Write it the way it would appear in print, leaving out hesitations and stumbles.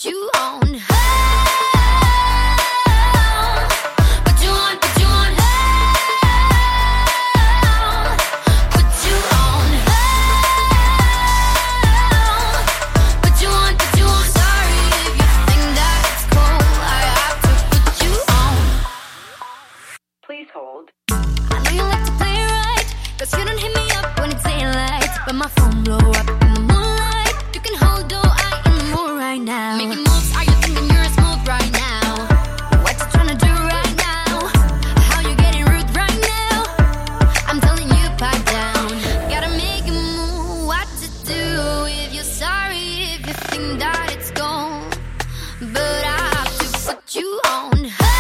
you on hold. Put you on, put you on hold. Put you on hold. Put you on, put you on. Sorry if you think that it's cool. I have to put you on. Please hold. I know you like to play right, 'cause you don't hit me up when it's daylight. But my phone blow up in the moonlight. You can hold though I in the mood right now. Making moves, are you thinking you're smooth right now? What you tryna do right now? How you getting rude right now? I'm telling you, pipe down. Gotta make a move, what to do if you're sorry, if you think that it's gone. But I have to put you on hold.